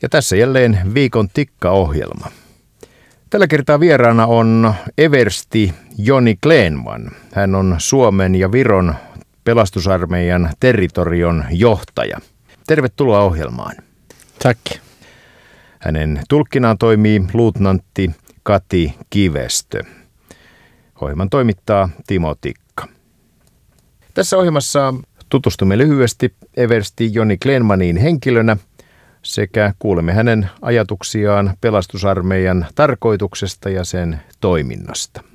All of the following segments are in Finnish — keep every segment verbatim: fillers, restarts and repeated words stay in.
Ja tässä jälleen viikon tikkaohjelma. Tällä kertaa vieraana on eversti Joni Kleinman. Hän on Suomen ja Viron pelastusarmeijan territorion johtaja. Tervetuloa ohjelmaan. Tack. Hänen tulkkinaan toimii luutnantti Kati Kivestö. Ohjelman toimittaa Timo Tikka. Tässä ohjelmassa tutustumme lyhyesti eversti Joni Kleinmaniin henkilönä sekä kuulemme hänen ajatuksiaan pelastusarmeijan tarkoituksesta ja sen toiminnasta.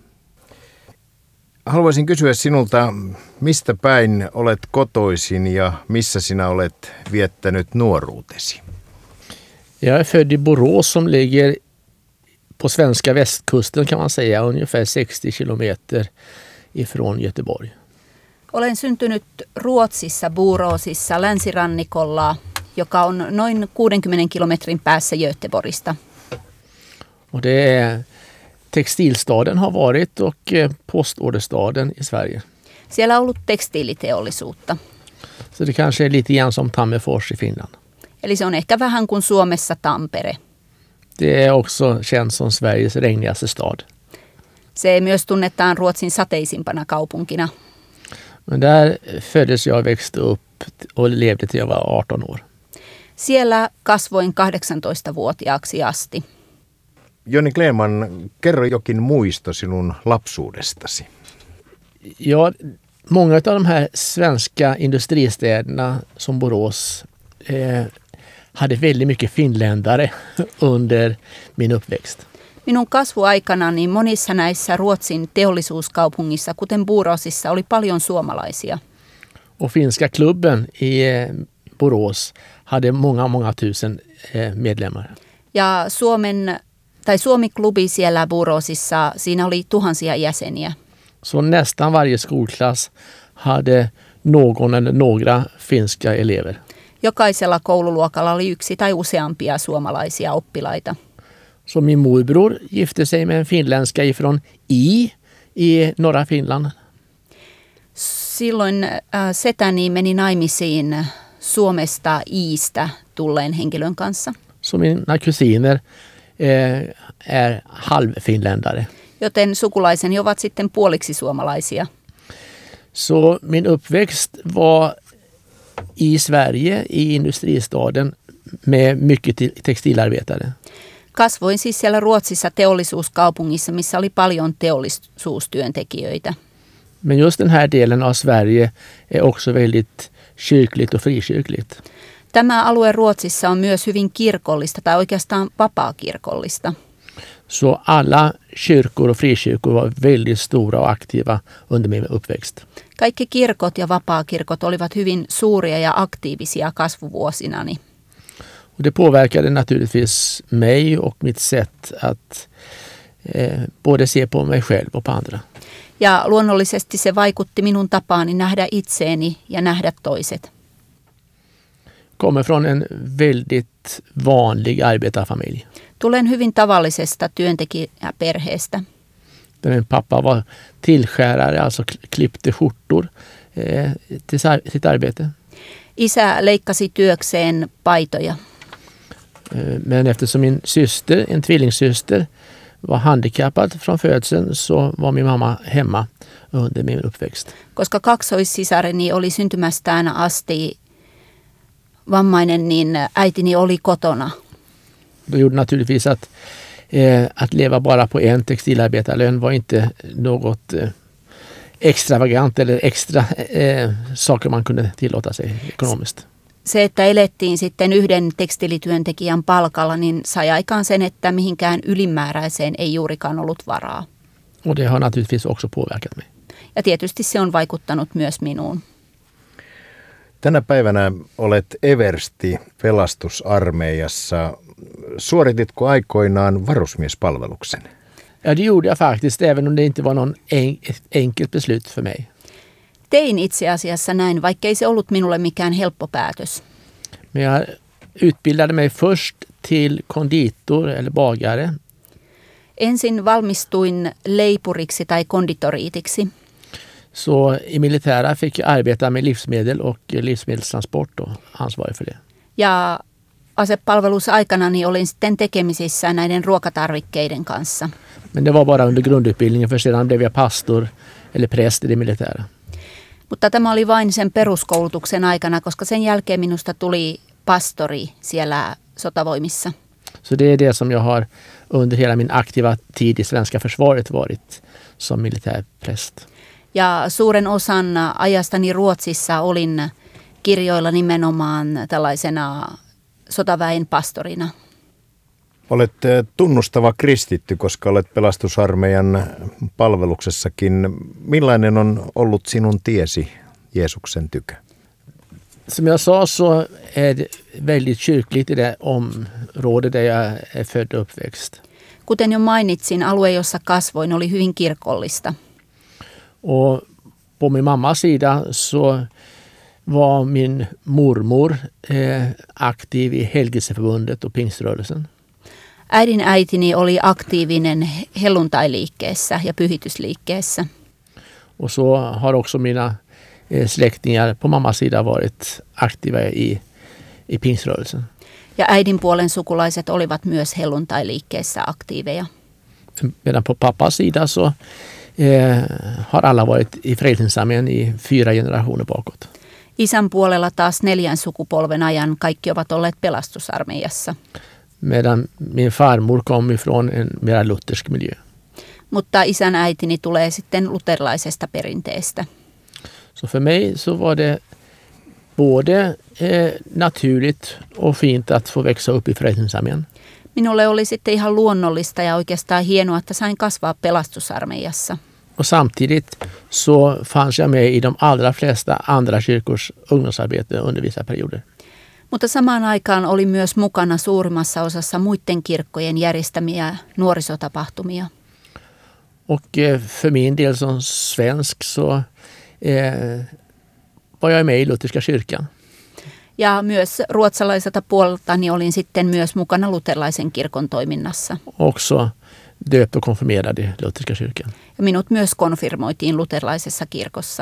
Haluaisin kysyä sinulta, mistä päin olet kotoisin ja missä sinä olet viettänyt nuoruutesi? Jag är född i Borås som ligger på svenska västkusten kan man säga, ungefär sextio kilometer ifrån Göteborg. Olen syntynyt Ruotsissa, Boråsissa, länsirannikolla, joka on noin kuudenkymmenen kilometrin päässä Göteborgista. Och det är textilstaden har varit och postorderstaden i Sverige. Siellä on ollut tekstiiliteollisuutta. Så det kanske är lite grann som Tammerfors i Finland. Eli se on ehkä vähän kuin Suomessa Tampere. Det är också känt som Sveriges regnigaste stad. Se myös tunnetaan Ruotsin sateisimpana kaupunkina. Men där föddes jag och växte upp och levde till jag var arton år. Siellä kasvoin kahdeksantoistavuotiaaksi asti. Joni Kleinman, kerro jokin muisto sinun lapsuudestasi. Ja, många av de här svenska industristäderna som Borås eh, hade väldigt mycket finländare under min uppväxt. Minun kasvuaikanani monissa näissä Ruotsin teollisuuskaupungissa, kuten Boråsissa, oli paljon suomalaisia. Och finska klubben i eh, Borås hade många, många tusen eh, medlemmar. Ja Suomen, tai Suomi-klubi siellä Boråsissa, siinä oli tuhansia jäseniä. Så nästan varje skolklass hade någon eller några finska elever. Jokaisella koululuokalla oli yksi tai useampia suomalaisia oppilaita. Så min morbror gifte sig med en finländska ifrån I i norra Finland. Silloin äh, setäni meni naimisiin Suomesta Iistä tulleen henkilön kanssa. Så mina kusiner eh, är halvfinländare. Joten sukulaiseni ovat sitten puoliksi suomalaisia. Så min uppväxt var i Sverige, i industristaden med mycket textilarbetare. Kasvoin siis siellä Ruotsissa teollisuuskaupungissa, missä oli paljon teollisuustyöntekijöitä. Men just den här delen av Sverige är också väldigt kyrkligt och frikyrkligt. Tämä alue Ruotsissa on myös hyvin kirkollista tai oikeastaan vapaakirkollista. Så alla kyrkor och frikyrkor var väldigt stora och aktiva under min uppväxt. Kaikki kirkot ja vapaakirkot olivat hyvin suuria ja aktiivisia kasvuvuosinani. Och det påverkade naturligtvis mig och mitt sätt att eh, både se på mig själv och på andra. Ja luonnollisesti se vaikutti minun tapaani nähdä itseeni ja nähdä toiset. Kommer från en väldigt vanlig arbetarfamilj. Tulen hyvin tavallisesta työntekijäperheestä. Min pappa var tillskärare, alltså klippte skjortor eh, till sitt arbete. Isä leikkasi työkseen paitoja. Eh, men eftersom min syster, en tvillingsyster, var handikappad från födseln så var min mamma hemma under min uppväxt. Koska kaksoissisareni oli syntymästään asti vammainen, niin äitini oli kotona. Det gjorde naturligtvis att, eh, att leva bara på en textilarbetarlön var inte något eh, extravagant eller extra eh, saker man kunde tillåta sig ekonomiskt. Se, että elettiin sitten yhden tekstilityöntekijän palkalla, niin sai aikaan sen, että mihinkään ylimääräiseen ei juurikaan ollut varaa. Och det har naturligtvis också påverkat mig. Ja tietysti se on vaikuttanut myös minuun. Tänä päivänä olet eversti pelastusarmeijassa. Suorititko aikoinaan varusmiespalveluksen? Ja, det gjorde jag faktiskt, även om det inte var någon en, ett enkelt beslut för mig. Tein itse asiassa näin, vaikkei se ollut minulle mikään helppo päätös. Men jag utbildade mig först till konditor eller bagare. Ensin valmistuin leipuriksi tai konditoriitiksi. Så i militära fick jag arbeta med livsmedel och livsmedelstransport och ansvarig för det. Ja asepalvelusaikana niin olin sitten tekemisissä näiden ruokatarvikkeiden kanssa. Men det var bara under grundutbildningen, för sedan blev jag pastor eller präst i det militära. Mutta tämä oli vain sen peruskoulutuksen aikana, koska sen jälkeen minusta tuli pastori siellä sotavoimissa. Så det är det som jag har under hela min aktiva tid i svenska försvaret varit som militärpräst. Ja suuren osan ajastani Ruotsissa olin kirjoilla nimenomaan tällaisena sotaväen pastorina. Olet tunnustava kristitty, koska olet pelastusarmeijan palveluksessakin. Millainen on ollut sinun tiesi Jeesuksen tykö? Som jag sa så är det väldigt kyrkligt i det område där jag är född och uppväxt. Kuten jo mainitsin, alue, jossa kasvoin, oli hyvin kirkollista. Och på min mammas sida så var min mormor eh, aktiv i Helgelseförbundet och Pingströrelsen. Äidin äitini oli aktiivinen helluntailiikkeessä ja pyhitysliikkeessä. Och så har också mina eh, släktingar på mammas sida varit aktiva i, i Pingströrelsen. Ja äidin puolen sukulaiset olivat myös helluntailiikkeessä aktiiveja. Medan på pappas sida så eh, har alla varit i Frälsningsarmén i fyra generationer bakåt. Isän puolella taas neljän sukupolven ajan kaikki ovat olleet pelastusarmeijassa. Medan min farmor kom ifrån en mer luthersk miljö. Mutta isän äitini tulee sitten luterilaisesta perinteestä. Så för mig så var det både eh, naturligt och fint att få växa upp i Frälsningsarmén. Minulle oli sitten ihan luonnollista ja oikeastaan hienoa, että sain kasvaa pelastusarmeijassa. Och samtidigt så fanns jag med i de allra flesta andra kyrkors ungdomsarbete under vissa perioder. Mutta samaan aikaan oli myös mukana suurimmassa osassa muiden kirkkojen järjestämiä nuorisotapahtumia. Och eh, för min del som svensk så eh, var jag med i lutherska kyrkan. Ja myös ruotsalaiselta puoleltani olin sitten myös mukana luterilaisen kirkon toiminnassa. Också döpt och konfirmerad i lutherska kyrkan. Ja minut myös konfirmoitiin luterilaisessa kirkossa.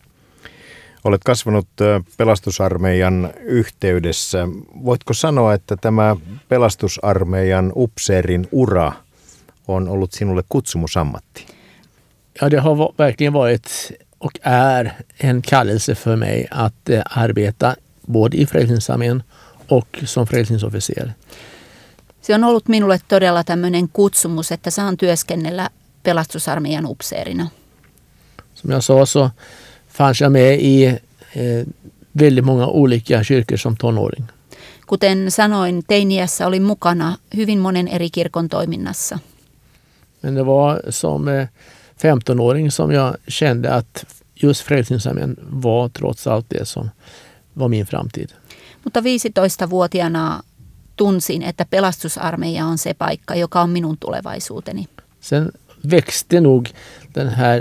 Olet kasvanut pelastusarmeijan yhteydessä. Voitko sanoa, että tämä pelastusarmeijan upseerin ura on ollut sinulle kutsumusammatti? Ja, det har verkligen varit och är en kallelse för mig att eh, arbeta både i Frälsningsarmén och som frälsningsofficer. Se on ollut minulle todella tämmöinen kutsumus, että saan työskennellä pelastusarmeijan upseerina. Som jag sa så fanns jag med i eh, väldigt många olika kyrkor som tonåring. Kuten sanoin, teiniässä olin mukana hyvin monen eri kirkon toiminnassa. Men det var som eh, femtonåring som jag kände att just Frälsningsarmén var trots allt det som var min framtid. Mutta viisitoistavuotiaana tunsin, että pelastusarmeija on se paikka, joka on minun tulevaisuuteni. Sen växte nog den här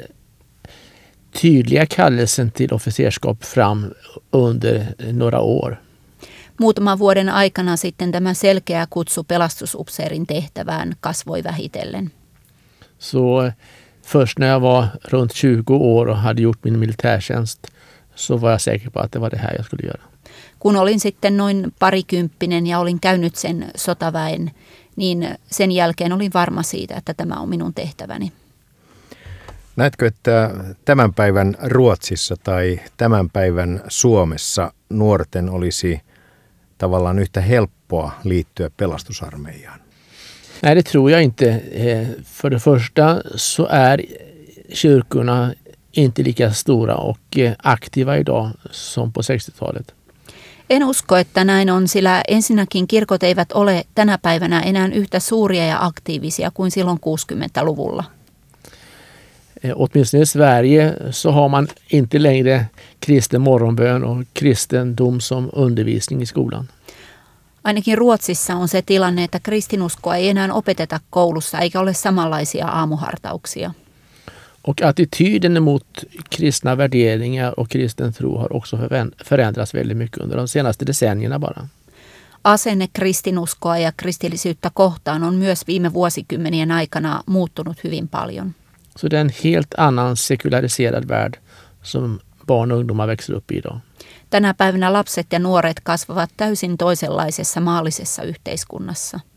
tydliga kallelsen till officerskap fram under några år. Muutaman vuoden aikana sitten tämä selkeä kutsu pelastusupseerin tehtävään kasvoi vähitellen. Så först när jag var runt tjugo år och hade gjort min militärtjänst så var jag säker på att det var det här jag skulle göra. Kun olin sitten noin parikymppinen ja olin käynyt sen sotaväen, niin sen jälkeen olin varma siitä, että tämä on minun tehtäväni. Näetkö, että tämän päivän Ruotsissa tai tämän päivän Suomessa nuorten olisi tavallaan yhtä helppoa liittyä pelastusarmeijaan? Nej, det tror jag inte. För det första så är kyrkorna inte lika stora och aktiva idag som på sextiotalet. En usko, että näin on, sillä ensinnäkin kirkot eivät ole tänä päivänä enää yhtä suuria ja aktiivisia kuin silloin kuusikymmentäluvulla. Åtminstone i Sverige så har man inte längre kristen morgonbön och kristendom som undervisning i skolan. Ainakin Ruotsissa on se tilanne, että kristinuskoa ei enää opeteta koulussa eikä ole samanlaisia aamuhartauksia. Och attityden mot kristna värderingar och kristen tro har också förändrats väldigt mycket under de senaste decennierna bara. Asenne kristinuskoa ja kristillisyyttä kohtaan on myös viime vuosikymmenien aikana muuttunut hyvin paljon. Så det är en helt annan sekulariserad värld som barn och ungdomar växer upp i idag. Tänä päivänä lapset ja nuoret kasvavat täysin toisenlaisessa maallisessa yhteiskunnassa.